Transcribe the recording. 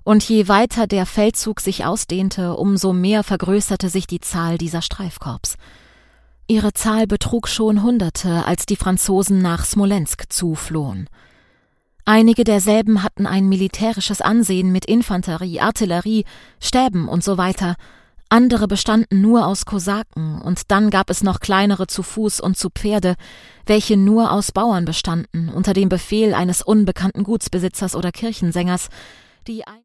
und je weiter der Feldzug sich ausdehnte, umso mehr vergrößerte sich die Zahl dieser Streifkorps. Ihre Zahl betrug schon Hunderte, als die Franzosen nach Smolensk zuflohen. Einige derselben hatten ein militärisches Ansehen mit Infanterie, Artillerie, Stäben und so weiter. Andere bestanden nur aus Kosaken, und dann gab es noch kleinere zu Fuß und zu Pferde, welche nur aus Bauern bestanden, unter dem Befehl eines unbekannten Gutsbesitzers oder Kirchensängers, die